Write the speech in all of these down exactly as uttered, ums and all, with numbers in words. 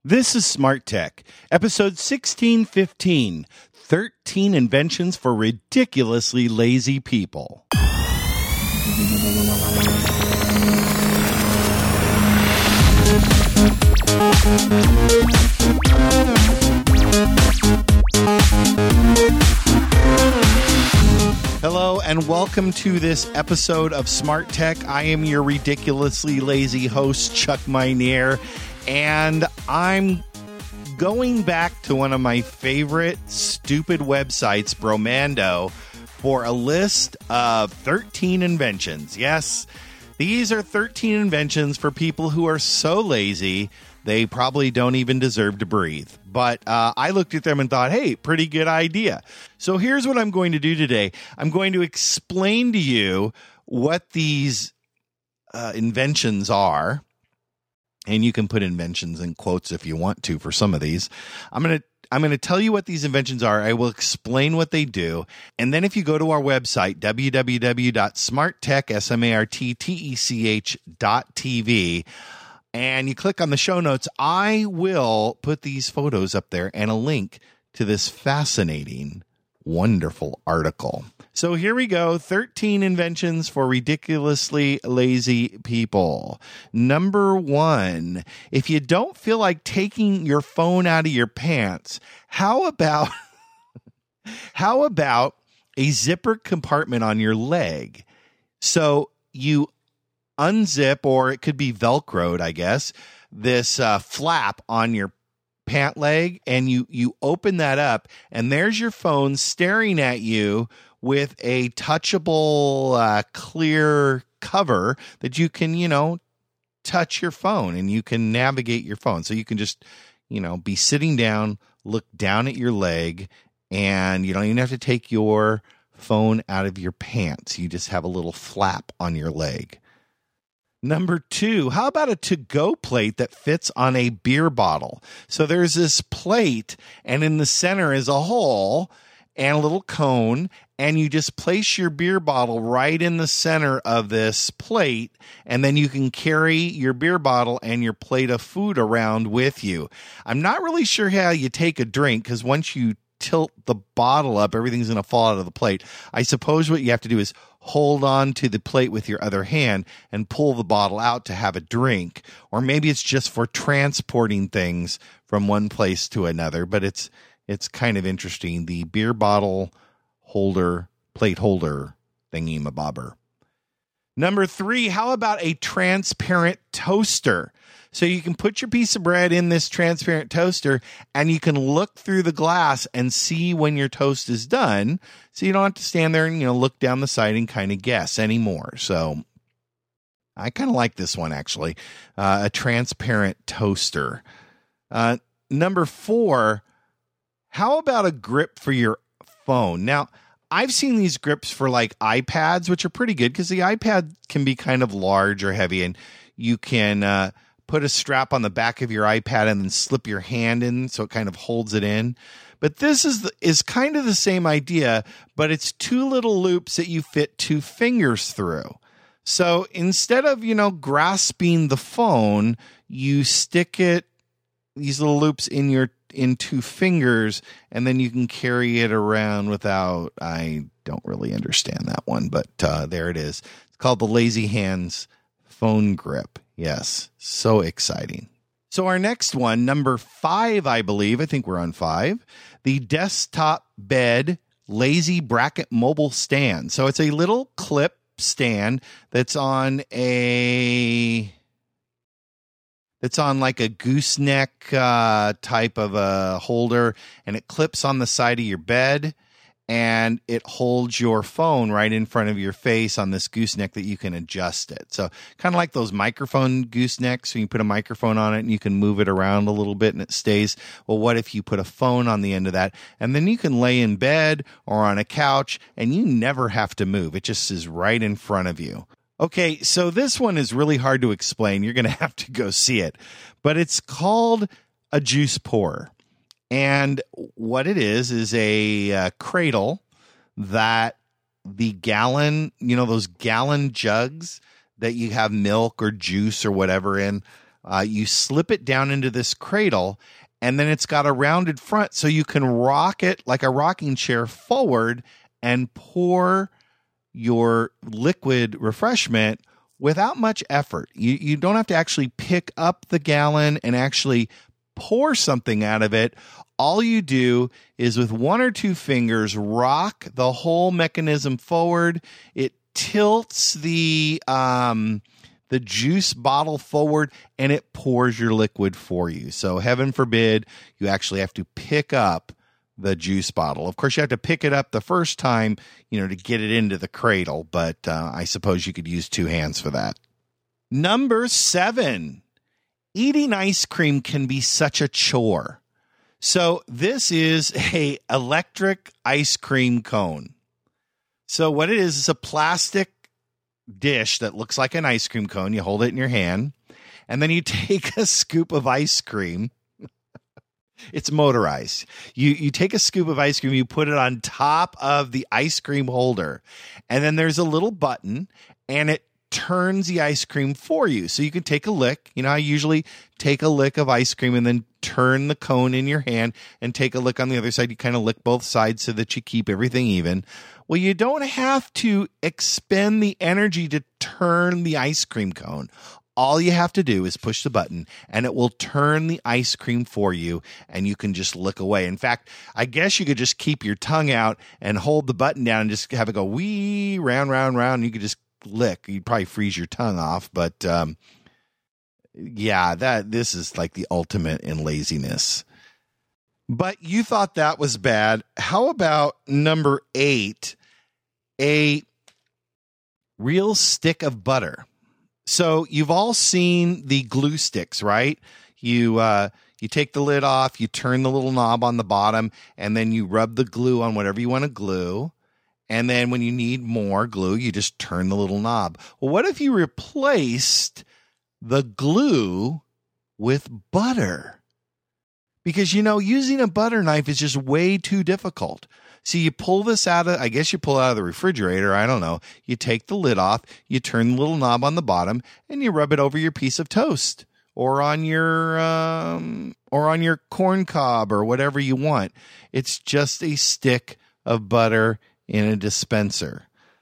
This is Smart Tech, episode sixteen fifteen, thirteen inventions for ridiculously lazy people. Hello and welcome to this episode of Smart Tech. I am your ridiculously lazy host, Chuck Minear, and I'm going back to one of my favorite stupid websites, Bromando, for a list of thirteen inventions. Yes, these are thirteen inventions for people who are so lazy they probably don't even deserve to breathe. But uh, I looked at them and thought, hey, pretty good idea. So here's what I'm going to do today. I'm going to explain to you what these uh, inventions are. And you can put inventions in quotes if you want to for some of these. I'm going to I'm going to tell you what these inventions are. I will explain what they do. And then if you go to our website, w w w dot smarttech dot t v, and you click on the show notes, I will put these photos up there and a link to this fascinating, wonderful article. So here we go. thirteen inventions for ridiculously lazy people. Number one, if you don't feel like taking your phone out of your pants, how about, how about a zipper compartment on your leg? So you unzip, or it could be Velcroed, I guess, this uh, flap on your pant leg, and you, you open that up, and there's your phone staring at you with a touchable, uh, clear cover that you can, you know, touch your phone and you can navigate your phone. So you can just, you know, be sitting down, look down at your leg, and you don't even have to take your phone out of your pants. You just have a little flap on your leg. Number two, how about a to-go plate that fits on a beer bottle? So there's this plate, and in the center is a hole and a little cone, and you just place your beer bottle right in the center of this plate, and then you can carry your beer bottle and your plate of food around with you. I'm not really sure how you take a drink, because once you tilt the bottle up, everything's going to fall out of the plate. I suppose what you have to do is hold on to the plate with your other hand and pull the bottle out to have a drink. Or maybe it's just for transporting things from one place to another, but it's it's kind of interesting. The beer bottle holder, plate holder thingy-mabobber. Number three, how about a transparent toaster? So you can put your piece of bread in this transparent toaster and you can look through the glass and see when your toast is done. So you don't have to stand there and, you know, look down the side and kind of guess anymore. So I kind of like this one, actually. Uh, a transparent toaster. Uh, number four, how about a grip for your phone? Now, I've seen these grips for like iPads, which are pretty good because the iPad can be kind of large or heavy, and you can uh, put a strap on the back of your iPad and then slip your hand in so it kind of holds it in. But this is the, is kind of the same idea, but it's two little loops that you fit two fingers through. So instead of, you know, grasping the phone, you stick it, these little loops in your in two fingers, and then you can carry it around without, I don't really understand that one, but uh, there it is. It's called the Lazy Hands Phone Grip. Yes, so exciting. So our next one, number five, I believe, I think we're on five, the desktop bed lazy bracket mobile stand. So it's a little clip stand that's on a... It's on like a gooseneck uh, type of a holder, and it clips on the side of your bed, and it holds your phone right in front of your face on this gooseneck that you can adjust it. So kind of like those microphone goosenecks, so you put a microphone on it and you can move it around a little bit and it stays. Well, what if you put a phone on the end of that, and then you can lay in bed or on a couch and you never have to move. It just is right in front of you. Okay, so this one is really hard to explain. You're going to have to go see it. But it's called a juice pourer. And what it is is a uh, cradle that the gallon, you know, those gallon jugs that you have milk or juice or whatever in. Uh, you slip it down into this cradle, and then it's got a rounded front, so you can rock it like a rocking chair forward and pour your liquid refreshment without much effort. You you don't have to actually pick up the gallon and actually pour something out of it. All you do is with one or two fingers rock the whole mechanism forward. It tilts the um, the juice bottle forward, and it pours your liquid for you. So heaven forbid you actually have to pick up the juice bottle. Of course, you have to pick it up the first time, you know, to get it into the cradle, but uh, I suppose you could use two hands for that. Number seven, eating ice cream can be such a chore. So this is a electric ice cream cone. So what it is is a plastic dish that looks like an ice cream cone. You hold it in your hand, and then you take a scoop of ice cream. It's motorized. You you take a scoop of ice cream, you put it on top of the ice cream holder, and then there's a little button, and it turns the ice cream for you. So you can take a lick. You know, I usually take a lick of ice cream and then turn the cone in your hand and take a lick on the other side. You kind of lick both sides so that you keep everything even. Well, you don't have to expend the energy to turn the ice cream cone. All you have to do is push the button, and it will turn the ice cream for you, and you can just lick away. In fact, I guess you could just keep your tongue out and hold the button down and just have it go wee, round, round, round. You could just lick. You'd probably freeze your tongue off, but um, yeah, that this is like the ultimate in laziness. But you thought that was bad. How about number eight, a real stick of butter? So you've all seen the glue sticks, right? You uh, you take the lid off, you turn the little knob on the bottom, and then you rub the glue on whatever you want to glue. And then when you need more glue, you just turn the little knob. Well, what if you replaced the glue with butter? Because, you know, using a butter knife is just way too difficult. So you pull this out of, I guess you pull it out of the refrigerator. I don't know. You take the lid off, you turn the little knob on the bottom, and you rub it over your piece of toast or on your, um, or on your corn cob or whatever you want. It's just a stick of butter in a dispenser.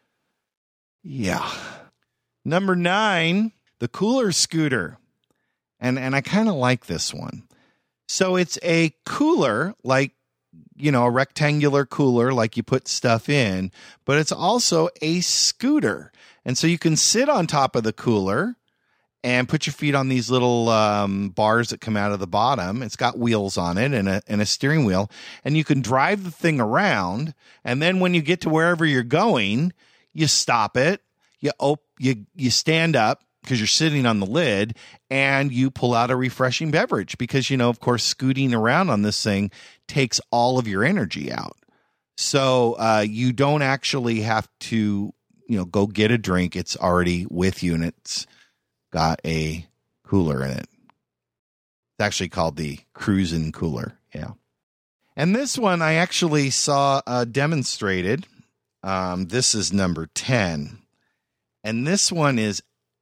Yeah. Number nine, the cooler scooter. And, and I kind of like this one. So it's a cooler, like, you know, a rectangular cooler, like you put stuff in, but it's also a scooter. And so you can sit on top of the cooler and put your feet on these little um, bars that come out of the bottom. It's got wheels on it and a, and a steering wheel, and you can drive the thing around. And then when you get to wherever you're going, you stop it, you op- you you stand up, because you're sitting on the lid, and you pull out a refreshing beverage because, you know, of course, scooting around on this thing takes all of your energy out. So uh, you don't actually have to, you know, go get a drink. It's already with you, and it's got a cooler in it. It's actually called the Cruisin' Cooler. Yeah. And this one I actually saw uh, demonstrated. Um, this is number ten. And this one is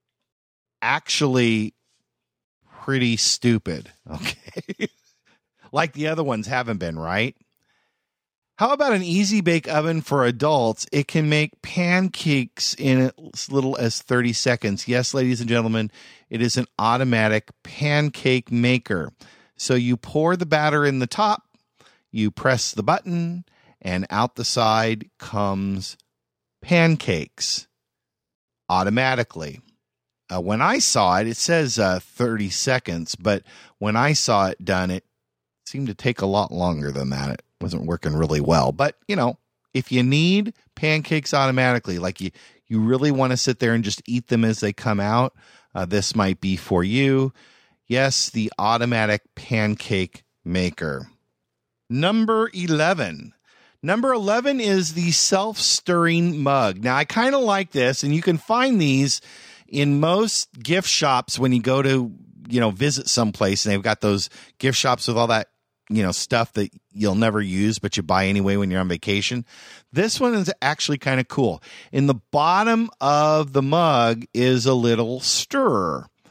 actually pretty stupid. Okay. Like the other ones haven't been, right? How about an easy bake oven for adults? It can make pancakes in as little as thirty seconds. Yes, ladies and gentlemen, it is an automatic pancake maker. So you pour the batter in the top, you press the button, and out the side comes pancakes automatically. Uh, when I saw it, it says uh, thirty seconds, but when I saw it done, it seemed to take a lot longer than that. It wasn't working really well. But, you know, if you need pancakes automatically, like you, you really want to sit there and just eat them as they come out, uh, this might be for you. Yes, the automatic pancake maker. Number eleven. Number eleven is the self-stirring mug. Now, I kind of like this, and you can find these in most gift shops when you go to, you know, visit someplace, and they've got those gift shops with all that, you know, stuff that you'll never use, but you buy anyway when you're on vacation. This one is actually kind of cool. In the bottom of the mug is a little stirrer.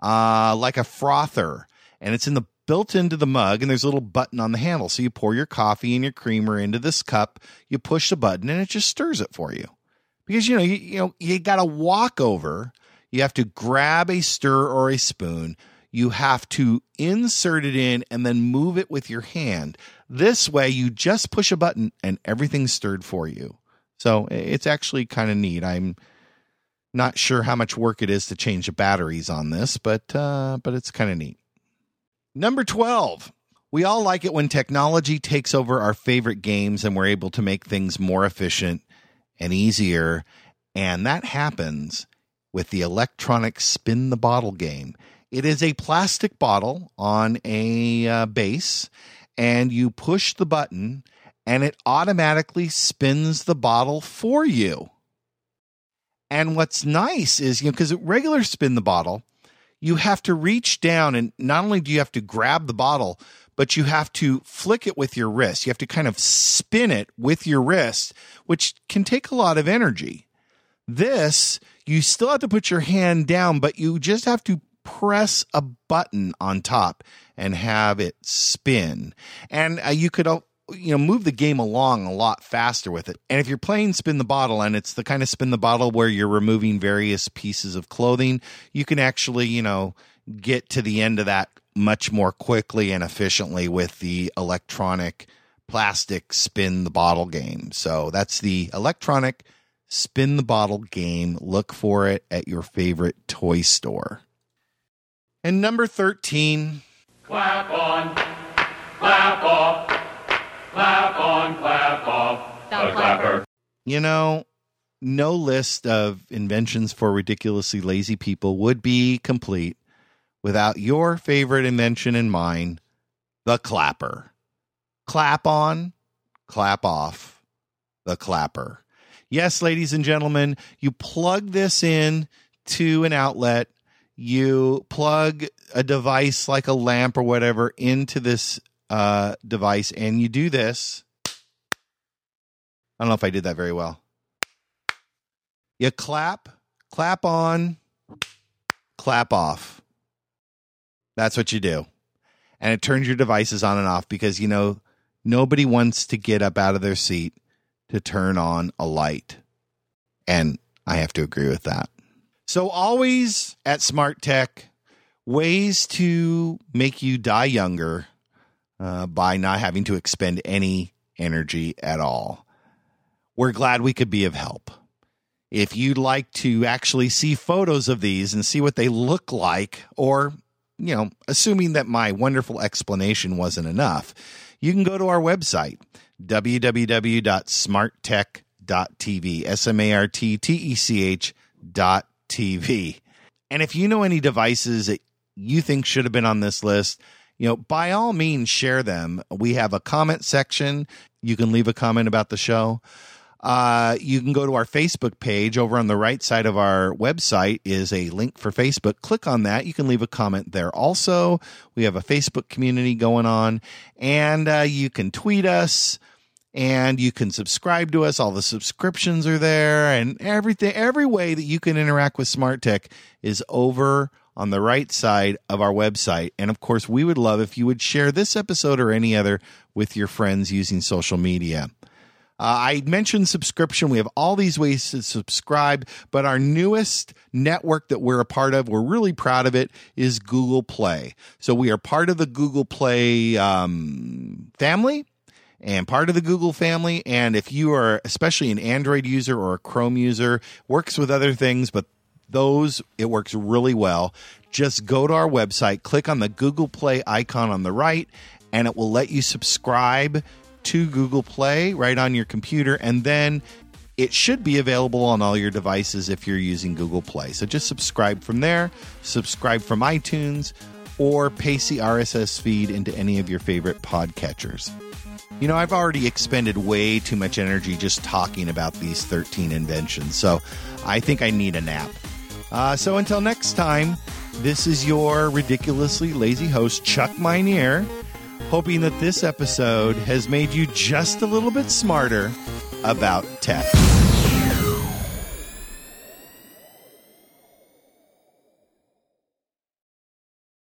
uh, like a frother, and it's in the built into the mug, and there's a little button on the handle. So you pour your coffee and your creamer into this cup, you push the button, and it just stirs it for you. Because, you know, you, you know, you got to walk over, you have to grab a stir or a spoon, you have to insert it in and then move it with your hand. This way, you just push a button and everything's stirred for you. So it's actually kind of neat. I'm not sure how much work it is to change the batteries on this, but uh, but it's kind of neat. Number twelve, we all like it when technology takes over our favorite games and we're able to make things more efficient and easier. And that happens with the electronic spin the bottle game. It is a plastic bottle on a uh, base, and you push the button and it automatically spins the bottle for you. And what's nice is, you know, because regular spin the bottle, you have to reach down, and not only do you have to grab the bottle, but you have to flick it with your wrist. You have to kind of spin it with your wrist, which can take a lot of energy. This, you still have to put your hand down, but you just have to press a button on top and have it spin. And uh, you could, uh, you know, move the game along a lot faster with it. And if you're playing spin the bottle, and it's the kind of spin the bottle where you're removing various pieces of clothing, you can actually, you know, get to the end of that much more quickly and efficiently with the electronic plastic spin the bottle game. So that's the electronic spin the bottle game. Look for it at your favorite toy store. And number thirteen. Clap on, clap off, clap on, clap off, the clapper. You know, no list of inventions for ridiculously lazy people would be complete without your favorite invention in mind, the clapper. Clap on, clap off, the clapper. Yes, ladies and gentlemen, you plug this in to an outlet, you plug a device like a lamp or whatever into this uh, device, and you do this. I don't know if I did that very well. You clap, clap on, clap off. That's what you do. And it turns your devices on and off because, you know, nobody wants to get up out of their seat to turn on a light. And I have to agree with that. So always at Smart Tech, ways to make you die younger uh, by not having to expend any energy at all. We're glad we could be of help. If you'd like to actually see photos of these and see what they look like, or, you know, assuming that my wonderful explanation wasn't enough, you can go to our website, w w w dot smart tech dot t v, S M A R T T E C H dot T V. And if you know any devices that you think should have been on this list, you know, by all means, share them. We have a comment section. You can leave a comment about the show. Uh, you can go to our Facebook page. Over on the right side of our website is a link for Facebook. Click on that. You can leave a comment there also. We have a Facebook community going on, and uh, you can tweet us, and you can subscribe to us. All the subscriptions are there, and everything, every way that you can interact with Smart Tech is over on the right side of our website. And of course, we would love if you would share this episode or any other with your friends using social media. Uh, I mentioned subscription. We have all these ways to subscribe, but our newest network that we're a part of, we're really proud of it, is Google Play. So we are part of the Google Play um, family and part of the Google family. And if you are especially an Android user or a Chrome user, works with other things, but those, it works really well. Just go to our website, click on the Google Play icon on the right, and it will let you subscribe to Google Play right on your computer, and then it should be available on all your devices if you're using Google Play. So just subscribe from there, subscribe from iTunes, or paste the R S S feed into any of your favorite podcatchers. You know, I've already expended way too much energy just talking about these thirteen inventions, so I think I need a nap. Uh, so until next time, this is your ridiculously lazy host, Chuck Minier, hoping that this episode has made you just a little bit smarter about tech.